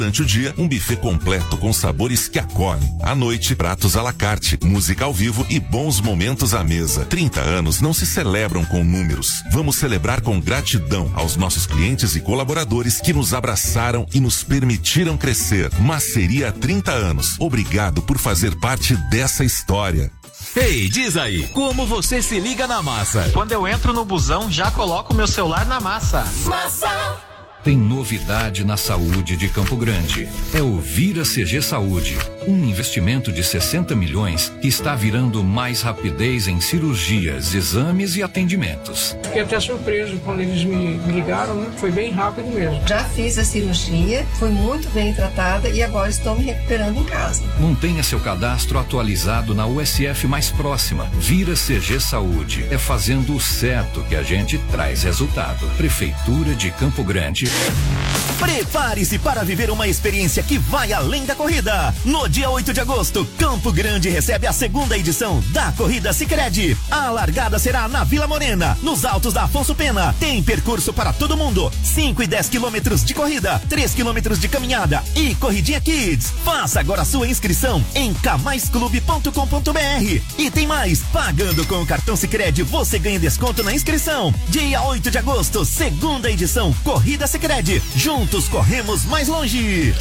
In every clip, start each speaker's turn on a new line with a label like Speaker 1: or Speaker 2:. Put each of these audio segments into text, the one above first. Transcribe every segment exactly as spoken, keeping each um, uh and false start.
Speaker 1: Durante o dia, um buffet completo com sabores que acolhem. À noite, pratos à la carte, música ao vivo e bons momentos à mesa. trinta anos não se celebram com números. Vamos celebrar com gratidão aos nossos clientes e colaboradores que nos abraçaram e nos permitiram crescer. Maceria trinta anos. Obrigado por fazer parte dessa história.
Speaker 2: Ei, diz aí, como você se liga na Massa?
Speaker 3: Quando eu entro no busão, já coloco meu celular na Massa.
Speaker 4: Massa!
Speaker 5: Tem novidade na saúde de Campo Grande. É o Vira C G Saúde, um investimento de sessenta milhões que está virando mais rapidez em cirurgias, exames e atendimentos.
Speaker 6: Fiquei até surpreso quando eles me ligaram, né? Foi bem rápido mesmo.
Speaker 7: Já fiz a cirurgia, fui muito bem tratada e agora estou me recuperando em casa.
Speaker 5: Mantenha seu cadastro atualizado na U S F mais próxima. Vira C G Saúde. É fazendo o certo que a gente traz resultado. Prefeitura de Campo Grande.
Speaker 8: Prepare-se para viver uma experiência que vai além da corrida. No dia oito de agosto, Campo Grande recebe a segunda edição da Corrida Sicredi. A largada será na Vila Morena, nos altos da Afonso Pena. Tem percurso para todo mundo: cinco e dez quilômetros de corrida, três quilômetros de caminhada e corridinha Kids. Faça agora a sua inscrição em camaisclube ponto com ponto br. E tem mais, pagando com o cartão Sicredi você ganha desconto na inscrição. Dia oito de agosto, segunda edição Corrida Sicredi. Juntos corremos mais longe.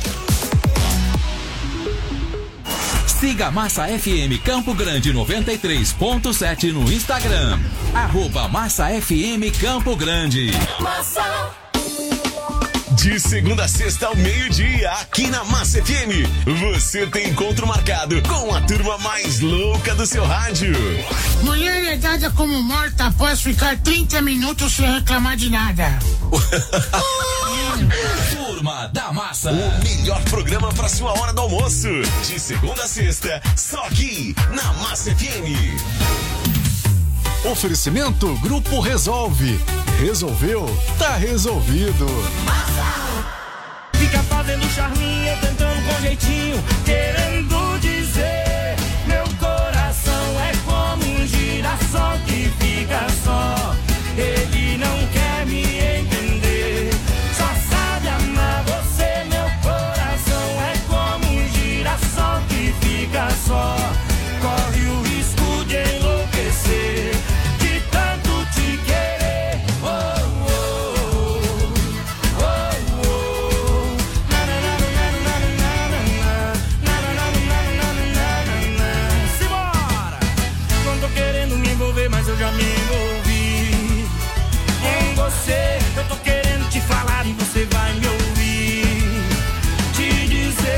Speaker 2: Siga a Massa F M Campo Grande noventa e três ponto sete no Instagram. Arroba Massa F M Campo Grande.
Speaker 4: Massa.
Speaker 9: De segunda a sexta ao meio-dia, aqui na Massa F M, você tem encontro marcado com a turma mais louca do seu rádio.
Speaker 10: Mulher é dada como morta após ficar trinta minutos sem reclamar de nada.
Speaker 2: Turma da Massa.
Speaker 9: O melhor programa para sua hora do almoço. De segunda a sexta, só aqui na Massa F M.
Speaker 11: Oferecimento Grupo Resolve. Resolveu? Tá resolvido.
Speaker 12: Fica fazendo charminho, tentando com jeitinho, querendo dizer: meu coração é como um girassol que fica só. Ele não quer me entender, só sabe amar você. Meu coração é como um girassol que fica só. Corre o risco de enlouquecer, de tanto te querer. Oh, oh, oh, oh, oh. Na, na, na, na, na, na, na, na, na, na, na, na. Simbora! Não tô querendo me envolver, mas eu já me envolvi em você. Eu tô querendo te falar e você vai me ouvir. Te dizer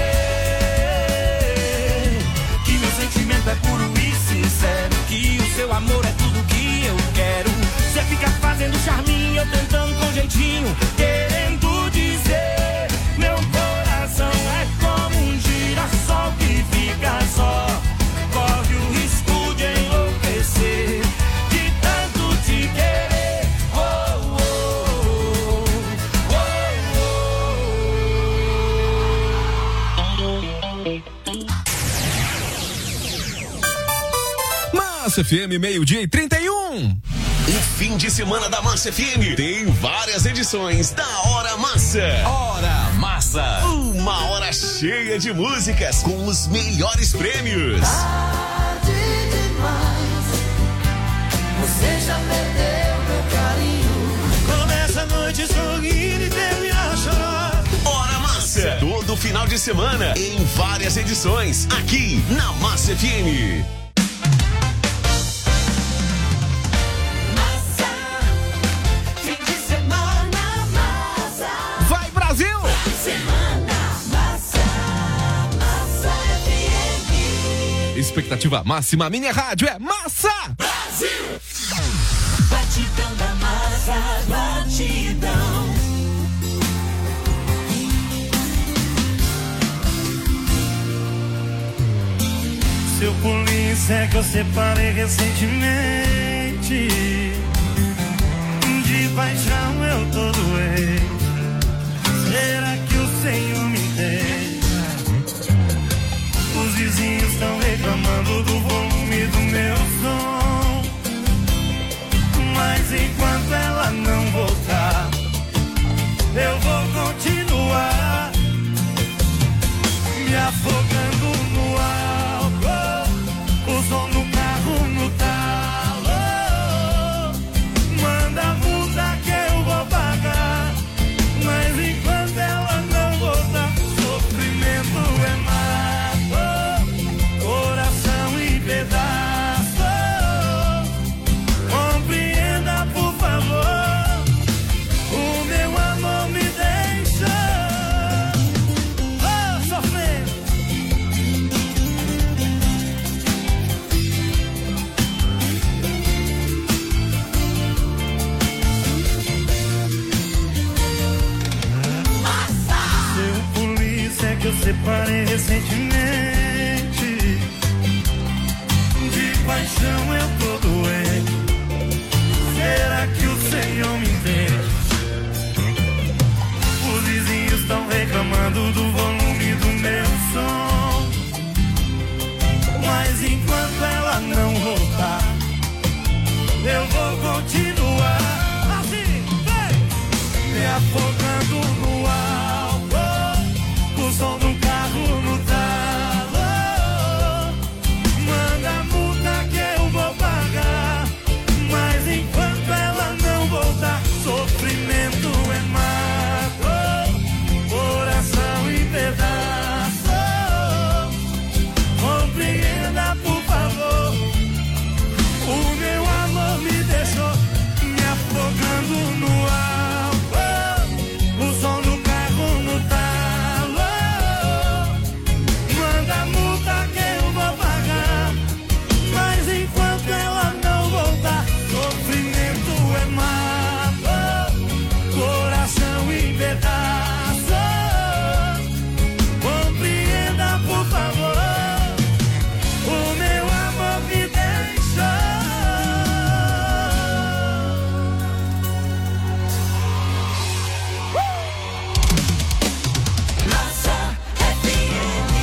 Speaker 12: que meu sentimento é puro e sincero, que o seu amor é tudo que eu quero. Você fica fazendo charminho, eu tentando com jeitinho, querendo dizer: meu coração é como um girassol que fica só. Corre o risco de enlouquecer, de tanto te querer. Oh, oh,
Speaker 9: oh, oh. Massa F M, meio-dia e trinta e um. O fim de semana da Massa F M tem várias edições da Hora Massa.
Speaker 2: Hora Massa.
Speaker 9: Uma hora cheia de músicas com os melhores prêmios.
Speaker 4: Tarde demais, você já perdeu meu carinho.
Speaker 12: Começa a noite sorrindo e termina a chorar.
Speaker 9: Hora Massa. Todo final de semana em várias edições aqui na Massa F M. Expectativa máxima, minha rádio é Massa
Speaker 4: Brasil. Batidão da Massa, batidão.
Speaker 12: Seu polícia é que eu separei recentemente. De paixão eu tô doente. Será que o Senhor me entende? Os vizinhos estão reclamando do volume do meu som, mas enquanto ela não voltar, eu vou continuar me afogando no álcool, o som do carro no talo. Manda a multa que eu vou pagar, mas enquanto ela não voltar, sofrimento é mato, coração em pedaço. Compreenda, por favor, o meu amor me deixa oh, sofrendo. Seu polícia que eu separei recentemente, de paixão eu tô doente. Será que o Senhor me entende? Os vizinhos estão reclamando do volume do meu som, mas enquanto ela não voltar, eu vou continuar assim, vem! Me afogando no álcool, o som do carro no talo. Manda a multa que eu vou pagar, mas enquanto ela não voltar, sofrimento é mato, coração em pedaço. Compreenda, por favor, o meu amor me deixou me afogando no álcool, o som do carro no talo. Manda a multa que eu vou pagar, mas enquanto ela não voltar, sofrimento é mato, coração em pedaço. Compreenda, por favor, o meu amor me deixa.
Speaker 4: Massa F M.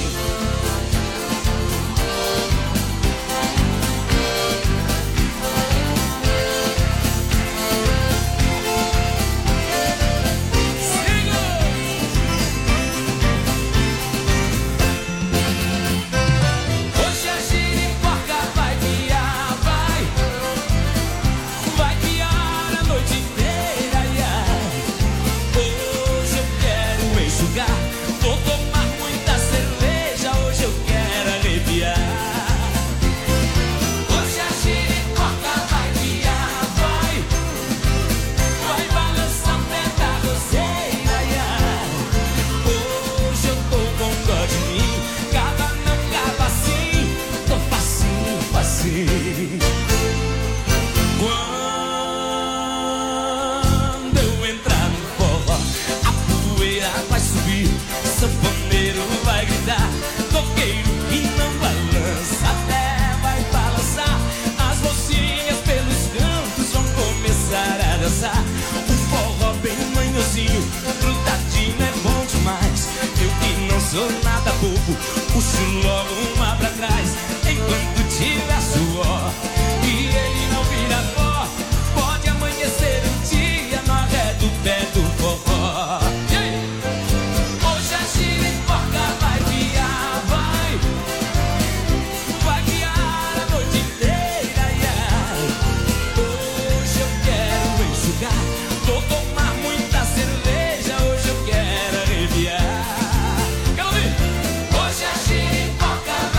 Speaker 12: Hoje a giripoca vai piar, vai. Vai piar a noite inteira, ai, ai. Hoje eu quero enxugar, vou tomar muita cerveja, hoje eu quero arrepiar. Hoje a giripoca vai piar, vai. Vai balançar pé da roseira, ai, ai. Hoje eu tô com dó de mim, cava não cava assim, tô facinho, facinho. Quando eu entrar no forró, a poeira vai subir, sanfoneiro vai gritar, coqueiro que não balança, até vai balançar. As mocinhas pelos cantos vão começar a dançar. Um forró bem manhosinho, grudadinho é bom demais. Eu que não sou nada bobo, puxo logo uma pra trás, enquanto tiver suor e ele não vira pó. Pode amanhecer um dia no arredo pé do forró. E aí? Hoje a giripoca vai piar, vai. Vai piar a noite inteira, ai, ai. Hoje eu quero enxugar, vou tomar muita cerveja, hoje eu quero arrepiar. Quero ouvir? Hoje a giripoca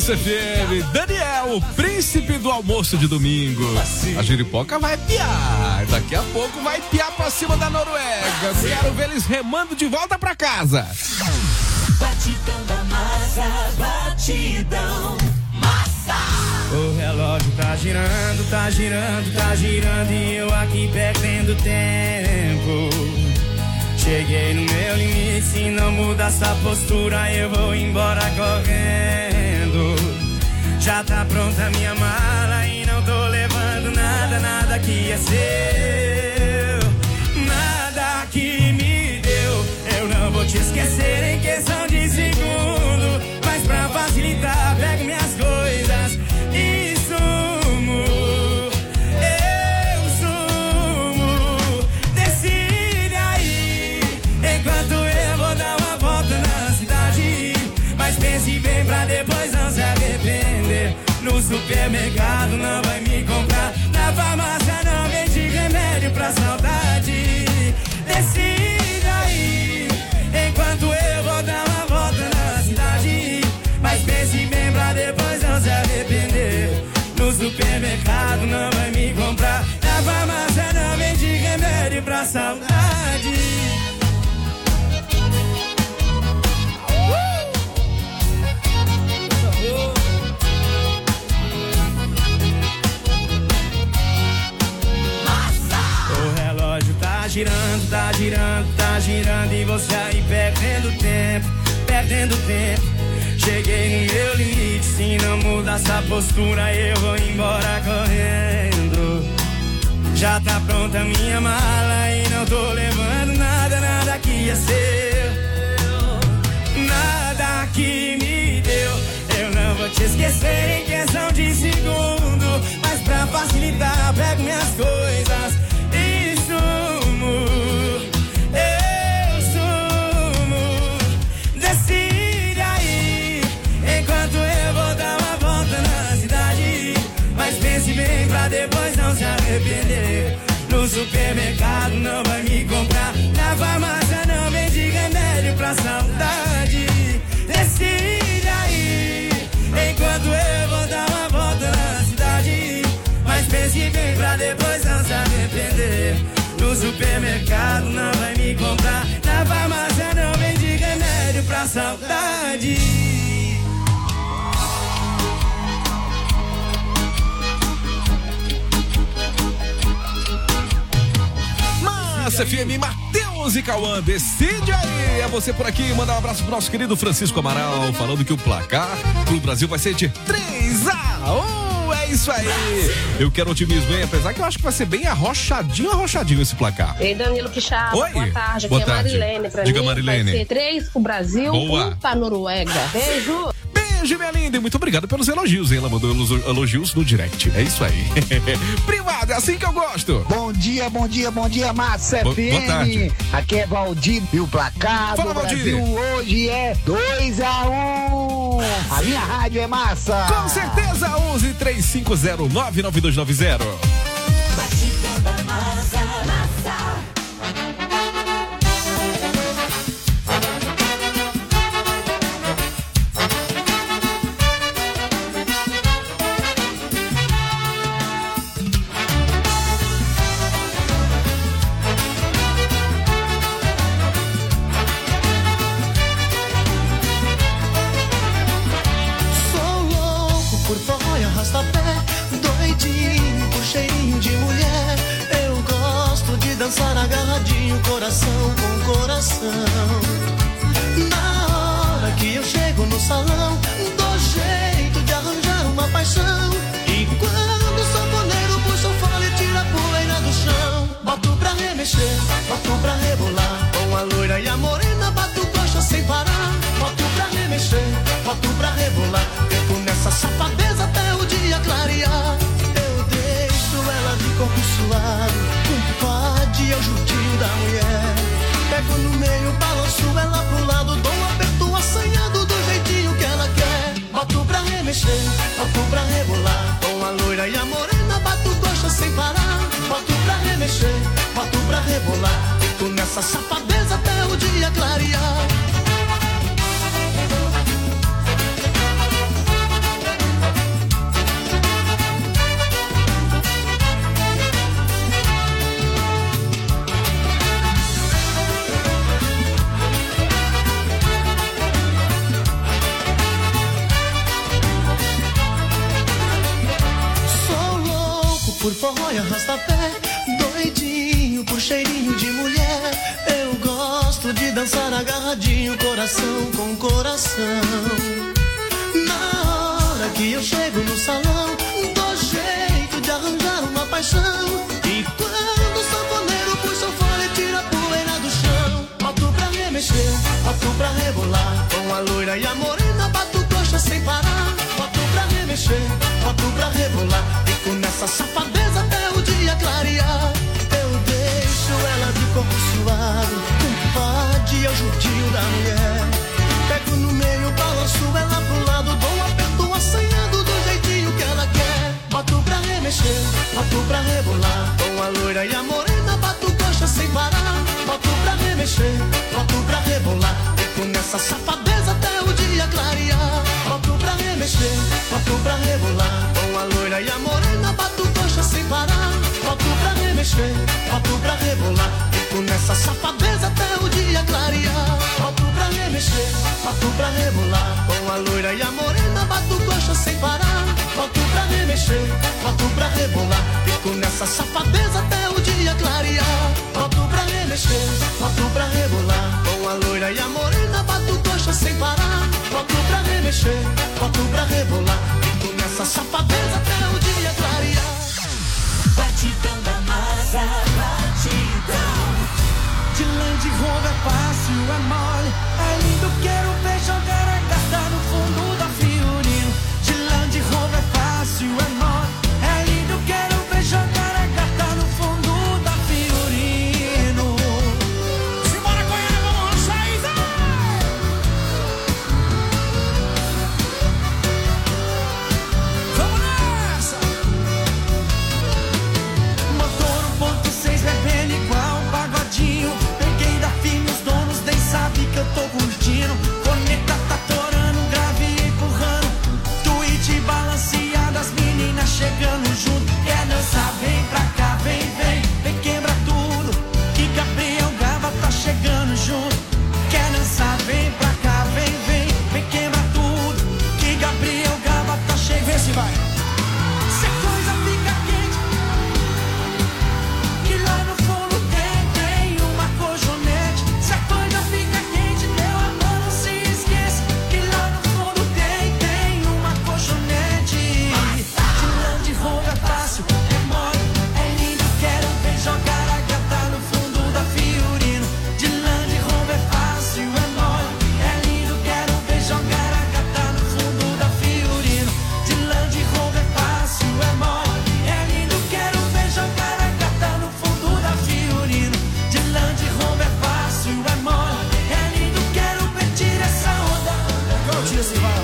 Speaker 13: Massa F M, Daniel, o príncipe do almoço de domingo. A giripoca vai piar, daqui a pouco vai piar pra cima da Noruega. Quero ver eles remando de volta pra casa.
Speaker 4: Batidão da massa, batidão, massa.
Speaker 12: O relógio tá girando, tá girando, tá girando e eu aqui perdendo tempo. Cheguei no meu limite, se não mudar essa postura eu vou embora correndo. Já tá pronta minha mala e não tô levando nada, nada que é seu. Nada que me deu, eu não vou te esquecer em questão de segundo. Mas pra facilitar, pego minhas coisas e sumo. Eu sumo. Decide aí, enquanto eu vou dar uma volta na cidade. Mas pense bem pra depois não se arrepender. No supermercado não vai me comprar, na farmácia não vende remédio pra saudade. Decide aí, enquanto eu vou dar uma volta na cidade. Mas pense bem pra depois não se arrepender. No supermercado não vai me comprar, na farmácia não vende remédio pra saudade. Tá girando, tá girando, tá girando e você aí perdendo tempo, perdendo tempo. Cheguei no meu limite, se não mudar essa postura eu vou embora correndo. Já tá pronta minha mala e não tô levando nada, nada que é seu. Nada que me deu, eu não vou te esquecer em questão de segundo. Mas pra facilitar, pego minhas coisas e sumo. Eu sumo. Decide aí, enquanto eu vou dar uma volta na cidade. Mas pense bem pra depois não se arrepender. No supermercado não vai me comprar, na farmácia não vende remédio pra saudade. Decide aí, enquanto eu vou dar uma volta na cidade. Mas pense bem pra depois não se arrepender. No supermercado não vai me comprar, na farmácia não vende remédio pra saudade.
Speaker 13: Massa F M, Matheus e Cauã, decide aí. É você por aqui, mandar um abraço pro nosso querido Francisco Amaral, falando que o placar pro Brasil vai ser de três a um. É isso aí. Eu quero otimismo, hein? Apesar que eu acho que vai ser bem arrochadinho, arrochadinho esse placar.
Speaker 14: Ei, Danilo Quixaba,
Speaker 13: Oi.
Speaker 14: boa tarde.
Speaker 13: Boa
Speaker 14: Aqui
Speaker 13: tarde.
Speaker 14: é Marilene. Pra
Speaker 13: Diga,
Speaker 14: mim
Speaker 13: Marilene.
Speaker 14: vai ser três pro Brasil,
Speaker 13: Boa.
Speaker 14: um pra Noruega. Beijo.
Speaker 13: Beijo, minha linda, e muito obrigado pelos elogios, hein? Ela mandou elogios no direct. É isso aí. Privado, é assim que eu gosto.
Speaker 15: Bom dia, bom dia, bom dia, Massa
Speaker 13: Bo-
Speaker 15: F M.
Speaker 13: boa tarde.
Speaker 15: Aqui é Valdir e o placar
Speaker 13: Fala,
Speaker 15: do
Speaker 13: Valdir.
Speaker 15: Brasil hoje é dois a um. A minha rádio é massa.
Speaker 13: Com certeza, onze três cinco zero nove nove dois nove zero.
Speaker 4: Batidão da massa, massa.
Speaker 16: Sou louco por boia, arrasta-pé, doidinho por cheirinho de mulher. Eu gosto de dançar agarradinho, coração com coração. Na hora que eu chego no salão, dou jeito de arranjar uma paixão. E quando o sanfoneiro puxa o fole, tira a poeira do chão. Boto pra remexer, boto pra rebolar. Com a loira e a morena, bato coxa sem parar. Boto pra remexer, boto pra rebolar. Fico nessa safadeza até o dia clarear. Eu deixo ela de corpo suado, compadre, é o judio da mulher. Pego no meio, balanço ela pro lado, dou um aperto assanhado do jeitinho que ela quer. Boto pra remexer, boto pra rebolar. Com a loira e a morena, bato coxa sem parar. Boto pra remexer, boto pra rebolar. Fico nessa safadeza até o dia clarear. cheirinho de mulher. Eu gosto de dançar agarradinho, coração com coração. Na hora que eu chego no salão, dou jeito de arranjar uma paixão. E quando o sanfoneiro puxa o fole, tira a poeira do chão. Boto pra remexer, boto pra rebolar, com a loira e a morena, bato coxa sem parar. Boto pra remexer, boto pra rebolar, fico nessa safadeza até o dia clarear. Eu deixo ela de corpo suado, compadre é o judinho da mulher. Pego no meio, balanço ela pro lado, dou um aperto assanhado do jeitinho que ela quer. Boto pra remexer, boto pra rebolar, com a loira e a morena, bato coxa sem parar. Boto pra remexer, boto pra rebolar, fico nessa safadeza até o dia clarear. Boto pra remexer, boto pra rebolar, com a loira e a morena, bato coxa sem parar. Boto pra remexer, boto pra rebolar, fico nessa safadeza até o dia clarear. Boto pra remexer, boto pra rebolar, com a loira e a morena, bato coxa sem parar. Boto pra remexer, boto pra rebolar, fico nessa safadeza até o dia clarear. Boto pra remexer, boto pra rebolar, com a loira e a morena, bato coxa sem parar. Boto pra remexer, boto pra rebolar, fico nessa safadeza até o dia clarear.
Speaker 4: Batidão da massa, batidão.
Speaker 12: De Land Rover é fácil, é mole, é lindo, quero ver jogar a carta no fundo da Fiorino. De Land Rover é fácil, é mole, é lindo, quero ver jogar a carta no fundo da Fiorino. Simbora, Goiânia, vamos sair, vamos nessa! Motor um ponto seis bebendo igual um pagodinho. Peguei da firme, os donos nem sabem que eu tô curtindo. Conecta tá torando, grave empurrando, tweet balanceado, as meninas chegando junto. Quer dançar, vem pra cá, vem, vem, vem quebra tudo, que Gabriel Gava tá chegando junto. Quer dançar, vem pra cá, vem, vem, vem quebra tudo, que Gabriel Gava tá chegando. Vê se vai. Se a coisa fica quente, que lá no fundo tem, tem uma colchonete. Se a coisa fica quente, meu amor, não se esqueça, que lá no fundo tem, tem uma colchonete. De Land Rover é fácil, é mole, é lindo, quero ver jogar a gata no fundo da Fiorino. De Land Rover é fácil, é mole, é lindo, quero ver jogar a gata no fundo da Fiorino. De Land Rover é fácil, é mole, é lindo, quero ver jogar a gata no fundo da Fiorino. De Land Rover é fácil, é mole, é lindo, quero ver tira essa onda. Tira esse vai.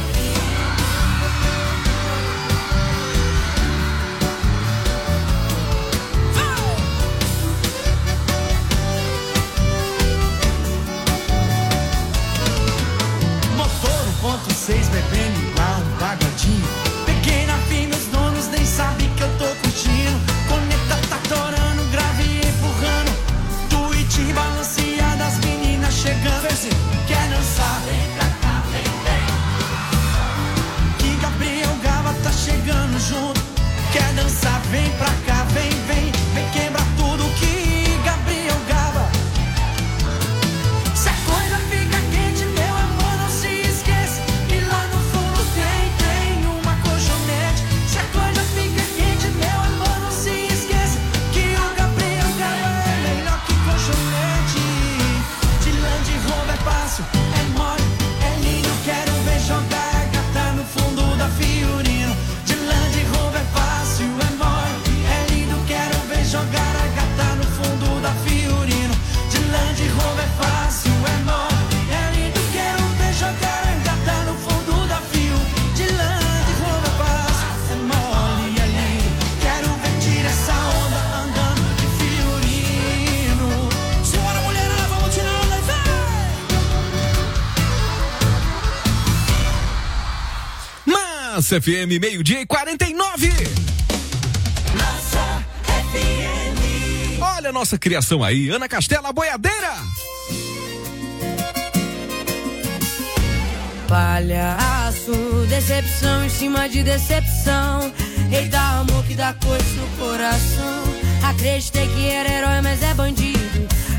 Speaker 12: Motor um ponto seis bebendo igual um pagodinho. Peguei na firme, os donos nem sabem que eu tô curtindo. Conecta tá torando, grave empurrando, tweet balanceado, as meninas chegando. Quer dançar, vem pra cá, vem, vem, que Gabriel Gava tá chegando junto. Quer dançar, vem pra cá, vem, vem, vem quebra tudo, que Gabriel Gava. Se a coisa fica quente, meu amor, não se esqueça, que lá no fundo tem, tem uma colchonete. Se a coisa fica quente, meu amor, não se esqueça, que o Gabriel Gava é melhor que colchonete. De Land Rover é fácil, é mole, é lindo, quero ver jogar a gata no fundo da Fiorino. De Land Rover é fácil, é mole, é lindo, quero ver jogar a gata no fundo da Fiorino. De Land Rover é fácil, é mole, é lindo, quero ver jogar a gata no fundo da Fio. De Land Rover é fácil, é mole, é lindo, quero ver tira essa onda andando de Fiorino. Senhora mulherada, vamos tirar onda e vai!
Speaker 13: Massa F M, meio-dia e quarenta e nove.
Speaker 4: Massa F M.
Speaker 13: Olha a nossa criação aí, Ana Castela, a boiadeira.
Speaker 17: Palhaço, decepção em cima de decepção. Eita, amor que dá coisa no coração. Acreditei que era herói, mas é bandido.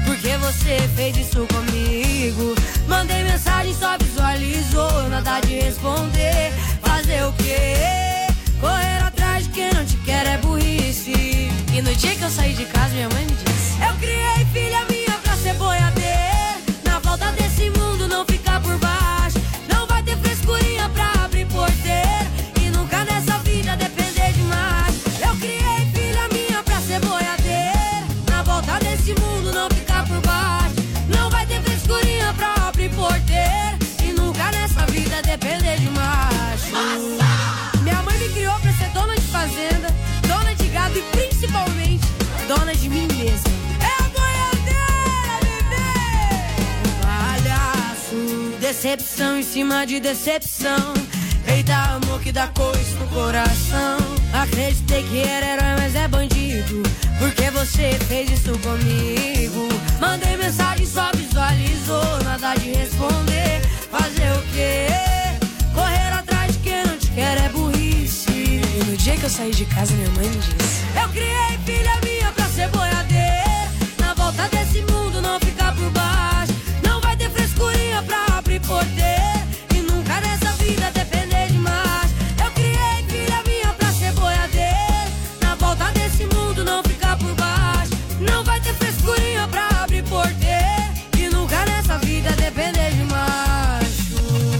Speaker 17: você fez isso comigo. Mandei mensagem, só visualizou, nada de responder. Fazer o quê? Correr atrás de quem não te quer é burrice. E no dia que eu saí de casa, minha mãe me disse: eu criei filha minha pra ser boiadeira. Na volta desse mundo não ficar por baixo. Não vai ter frescurinha pra abrir porteira. E nunca nessa vida depender demais. Eu criei filha minha pra ser boiadeira. Na volta desse mundo não ficar por baixo. Não vai ter frescurinha pra abrir porteira. E nunca nessa vida depender de macho. Nossa! Minha mãe me criou pra ser dona de fazenda, dona de gado e principalmente dona de mim mesma. É a boiadeira, bebê! Palhaço, decepção em cima de decepção. Eita, amor que dá coisa no coração. Acreditei que era herói, mas é bandido. Porque você fez isso comigo. Mandei mensagem, só visualizou, nada de responder. Fazer o quê? Correr atrás de quem não te quer é burrice. E no dia que eu saí de casa, minha mãe me disse: eu criei filha minha pra ser boiadeira. Na volta desse mundo não ficar por baixo. Não vai ter frescurinha pra abrir porteira. E nunca nessa vida depender de mais. Eu criei filha minha pra ser boiadeira. Na volta desse mundo não ficar por baixo. Não vai ter frescurinha pra abrir porteira. E nunca nessa vida depender de macho.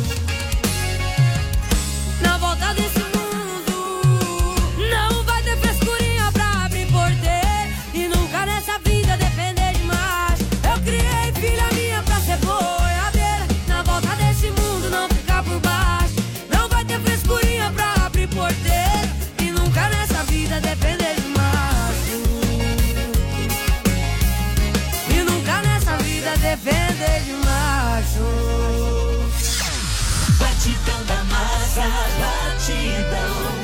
Speaker 17: Na volta desse mundo não vai ter frescurinha pra abrir porteira. E nunca nessa vida depender de macho. Eu criei filha minha pra ser boiadeira. Na volta desse mundo não ficar por baixo. Não vai ter frescurinha pra abrir porteira. E nunca nessa vida depender de macho. E nunca nessa vida depender de macho.
Speaker 4: Batidão da massa, batidão.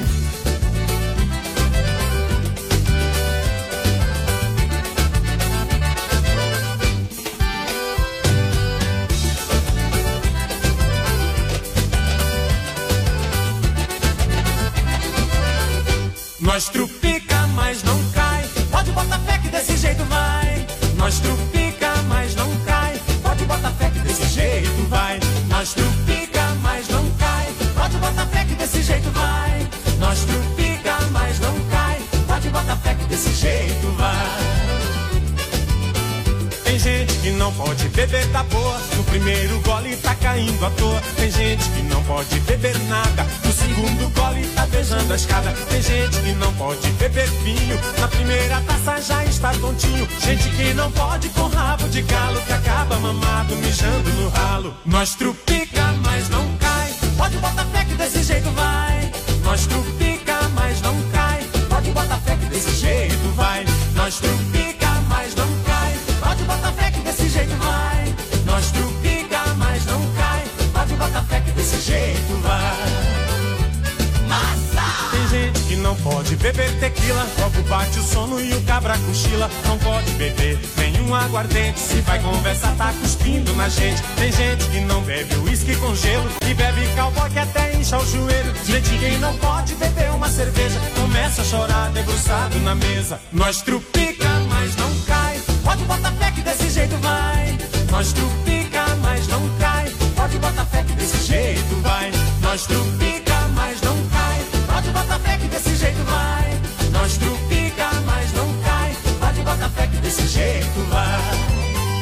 Speaker 12: Nós trupica, mas não cai. Pode botar fé que desse jeito vai. Nós trupica, mas não cai. Pode botar fé que desse jeito vai. Nós trupica, mas não cai. Pode botar fé que desse jeito vai. Nós trupica, mas não cai. Pode botar fé que desse jeito vai. Tem gente que não pode beber da boa. No primeiro gole tá caindo à toa. Tem gente que não pode beber nada. No segundo gole tá beijando a escada. Tem gente que não pode beber vinho. Na primeira taça já está tontinho. Gente que não pode com rabo de galo, que acaba mamado mijando no ralo. Nós trupica, mas não cai. Pode botar fé que desse jeito vai. Nós trupica, mas não cai. Pode botar fé que desse jeito vai. Nós trupica, mas não cai. Pode botar fé que desse jeito vai. Nós trupica, mas não cai. Pode botar fé que desse jeito vai. Massa! Tem gente que não pode beber tequila. Logo bate o sono e o cabra cochila. Não pode beber nenhum aguardente. Se vai conversar tá cuspindo na gente. Tem gente que não bebe uísque com gelo. E bebe cowboy que até incha o joelho. Gente que não pode beber uma cerveja. Começa a chorar debruçado na mesa. Nós trupica, mas não cai. Pode botar fé que desse jeito vai. Nós trupica, mas não cai. Pode botar fé que desse jeito vai. Nós trupica, mas não cai. Pode botar fé que desse jeito vai. Nós trupica, mas não cai. Pode botar fé que desse jeito vai.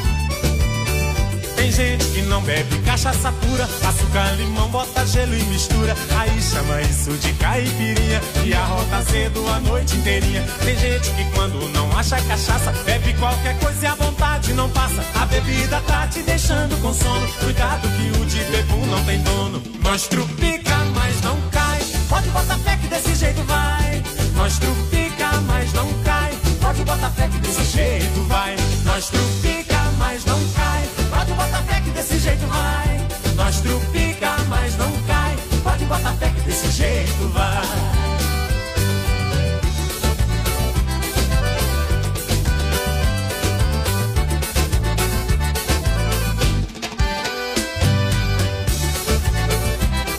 Speaker 12: Tem gente que não bebe cachaça pura. Açúcar, limão, bota gelo e mistura. Aí chama isso de caipirinha. E arrota cedo a noite inteirinha. Tem gente que quando não acha cachaça bebe qualquer coisa e a vontade não passa. A bebida tá te deixando com sono. Cuidado que o de bebum não tem dono. Nós trupica, mas não cai. Pode botar fé que desse jeito vai. Nós trupica, mas não cai. Pode botar fé que desse jeito vai. Nós trupica, mas não cai. Pode botar fé que desse jeito vai. Nós trupica, mas não cai. Pode botar fé que desse jeito vai.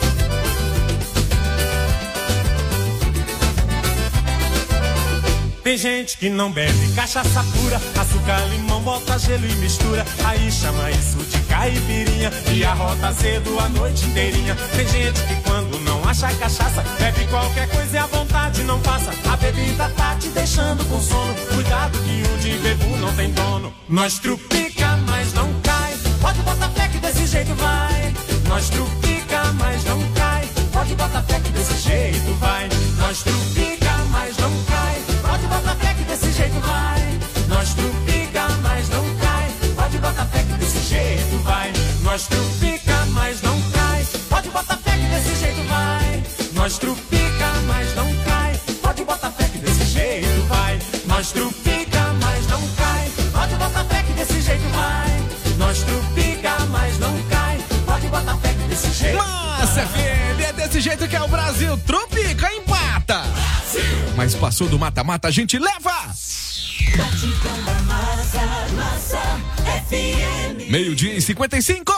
Speaker 12: Tem
Speaker 18: gente que não bebe cachaça pura, açúcar, limão, bota gelo e mistura. Aí chama isso de caipirinha e arrota cedo a noite inteirinha. Tem gente que quando não acha cachaça, bebe qualquer coisa e a vontade não passa. A bebida tá te deixando com sono, cuidado que o de bebu não tem dono. Nós trupica, mas não cai, pode botar fé que desse jeito vai. Nós trupica, mas não cai, pode botar fé que desse jeito vai. Nós trupica, mas não cai, pode botar fé que desse jeito vai. Nós trupica, mas não cai, pode botar fé que desse jeito vai. Nós trupica, mas não cai, pode botar fé que desse jeito vai. Nós trupica, mas não cai, pode botar fé que desse jeito vai. Nós trupica, mas não cai, pode botar fé que desse jeito vai. Nós trupica, mas não cai, pode botar fé que desse jeito vai.
Speaker 13: Massa, filho, é desse jeito que é o Brasil. Trupica, empata. Mas passou do mata-mata, a gente leva.
Speaker 4: Batidão da Massa, Massa F M.
Speaker 13: Meio-dia e cinquenta e cinco.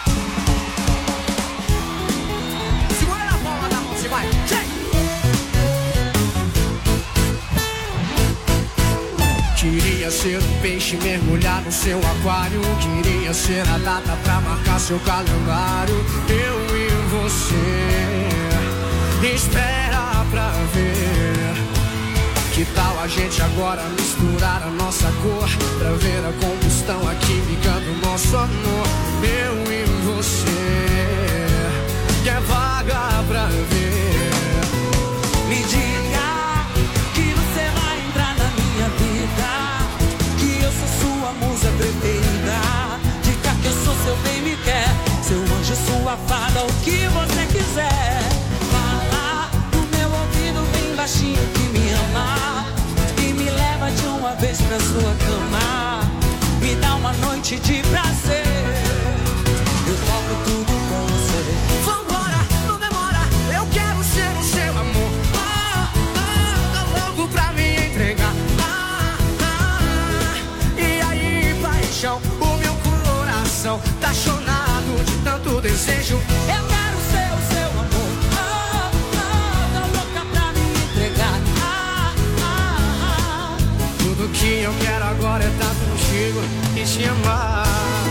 Speaker 4: Segura na palma da mão, se vai.
Speaker 19: Queria ser um peixe, mergulhar no seu aquário. Queria ser a data pra marcar seu calendário. Eu e você, espera pra ver. Que tal a gente agora misturar a nossa cor, pra ver a combustão, a química do nosso amor. Eu e você, que é vaga pra ver.
Speaker 4: Me diga que você vai entrar na minha vida, que eu sou sua musa preferida. Diga que eu sou seu bem me quer, seu anjo, sua fada, o que você quiser. Fala no meu ouvido bem baixinho que me ama e me leva de uma vez pra sua cama. Me dá uma noite de prazer, eu toco tudo com você.
Speaker 19: Vambora, não demora, eu quero ser o seu amor. Ah, ah, tá louco pra me entregar. Ah, ah, e aí, paixão, o meu coração tá chonado de tanto desejo.
Speaker 4: Eu quero ser o seu amor. Ah, ah, tá louca pra me entregar. Ah, ah, ah.
Speaker 19: Tudo que eu quero agora é estar contigo e te amar.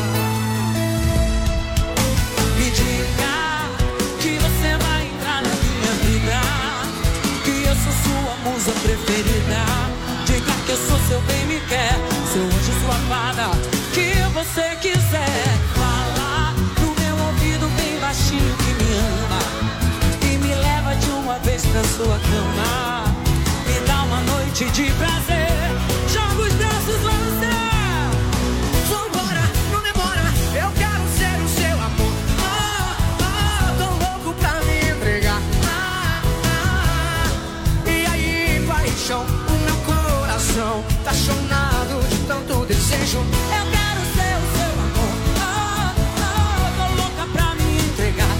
Speaker 4: Me diga que você vai entrar na minha vida, que eu sou sua musa preferida. Diga que eu sou seu bem me quer, seu anjo, sua fada, que você quiser. Fala no meu ouvido bem baixinho que me ama e me leva de uma vez pra sua cama. Me dá uma noite de prazer, joga os braços lá no céu.
Speaker 19: Vambora, não demora, eu quero ser o seu amor. Ah, ah, tão louco pra me entregar. Ah, ah, e aí, paixão, o meu coração tá chonado de tanto desejo.
Speaker 4: Eu quero ser o seu amor. Ah, ah, tô louca pra me entregar.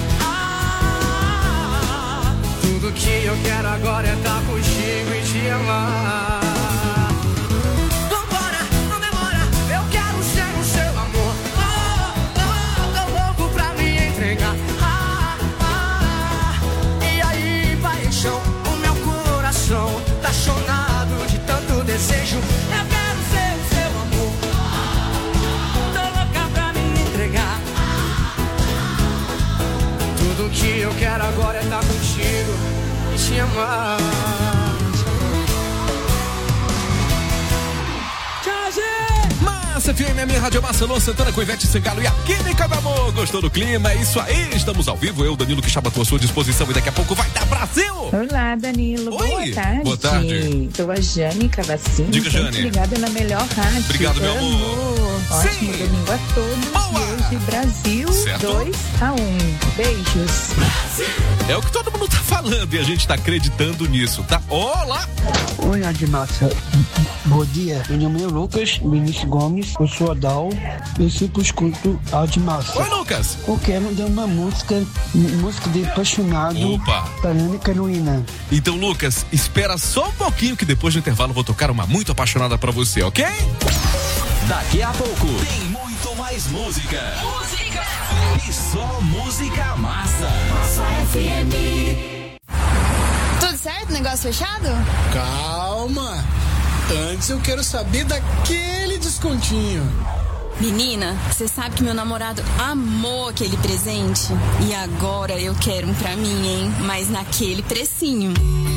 Speaker 4: Ah,
Speaker 19: tudo que eu quero agora é estar contigo e te amar. Vambora, não demora, eu quero ser o seu amor. Ah, ah, tô louco pra me entregar. Ah, ah, e aí, paixão, o meu coração tá chonado de tanto desejo.
Speaker 4: eu quero ser o seu amor. Tô louca pra me entregar.
Speaker 19: Tudo que eu quero agora é estar contigo e te amar.
Speaker 13: Massa F M, a minha Rádio Massa, Luan Santana com Ivete Sangalo e a Química do Amor. Gostou do clima? É isso aí, estamos ao vivo. Eu, Danilo Quixaba, estou à sua disposição e daqui a pouco vai dar Brasil.
Speaker 20: Olá, Danilo.
Speaker 13: Oi.
Speaker 20: Boa tarde.
Speaker 13: Boa tarde.
Speaker 20: Sou a Jane Cavacini.
Speaker 13: Diga, Jane.
Speaker 20: Ligada na melhor rádio.
Speaker 13: Obrigado, meu
Speaker 20: Amo.
Speaker 13: amor.
Speaker 20: Ótimo
Speaker 13: Sim.
Speaker 20: domingo a todos.
Speaker 13: Boa.
Speaker 20: E hoje, Brasil
Speaker 13: Certo.
Speaker 20: dois a um. Beijos.
Speaker 13: É o que todo mundo tá falando e a gente tá acreditando nisso, tá? Olá!
Speaker 21: Oi, Rádio Massa. Bom dia. Meu nome é Lucas Vinícius Gomes. Eu sou Adal. Eu sempre escuto Rádio Massa.
Speaker 13: Oi, Lucas.
Speaker 21: Eu quero dar uma música, música de apaixonado.
Speaker 13: Opa.
Speaker 21: Para Ana Carolina.
Speaker 13: Então, Lucas, espera só um pouquinho que depois do intervalo eu vou tocar uma muito apaixonada pra você, ok?
Speaker 2: Daqui a pouco tem muito mais música. Música! E só música massa.
Speaker 4: Massa F M.
Speaker 22: Tudo certo? Negócio fechado?
Speaker 23: Calma.
Speaker 1: Antes eu quero saber daquele descontinho.
Speaker 22: Menina, você sabe que meu namorado amou aquele presente? E agora eu quero um pra mim, hein? Mas naquele precinho.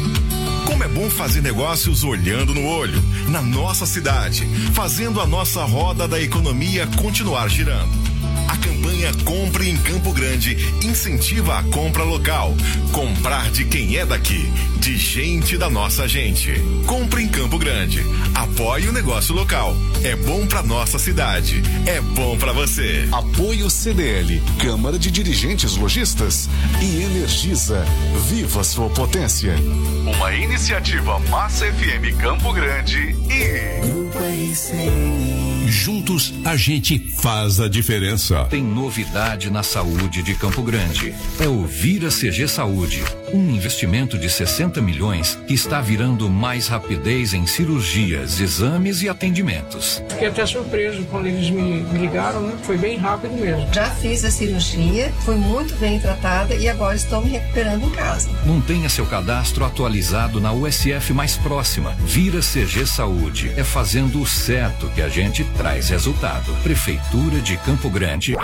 Speaker 23: Como é bom fazer negócios olhando no olho, na nossa cidade, fazendo a nossa roda da economia continuar girando. A campanha Compre em Campo Grande incentiva a compra local. Comprar de quem é daqui, de gente da nossa gente. Compre em Campo Grande. Apoie o negócio local. É bom pra nossa cidade. É bom pra você.
Speaker 11: Apoio C D L, Câmara de Dirigentes Lojistas e Energisa. Viva sua potência.
Speaker 24: Uma iniciativa Massa F M Campo Grande e Grupo R C N.
Speaker 5: Juntos a gente faz a diferença. Tem novidade na saúde de Campo Grande. É o Vira C G Saúde, um investimento de sessenta milhões que está virando mais rapidez em cirurgias, exames e atendimentos.
Speaker 6: Fiquei até surpreso quando eles me, me ligaram, né? Foi bem rápido mesmo.
Speaker 7: Já fiz a cirurgia, fui muito bem tratada e agora estou me recuperando em casa.
Speaker 5: Mantenha seu cadastro atualizado na U S F mais próxima. Vira C G Saúde. É fazendo o certo que a gente traz resultado. Prefeitura de Campo Grande.